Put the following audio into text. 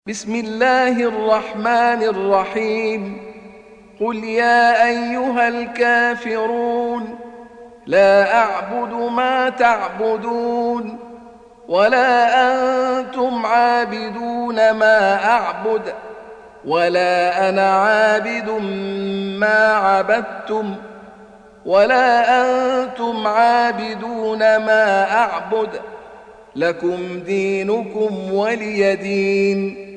بسم الله الرحمن الرحيم قل يا أيها الكافرون لا أعبد ما تعبدون ولا أنتم عابدون ما أعبد ولا أنا عابد ما عبدتم ولا أنتم عابدون ما أعبد لكم دينكم ولي دين.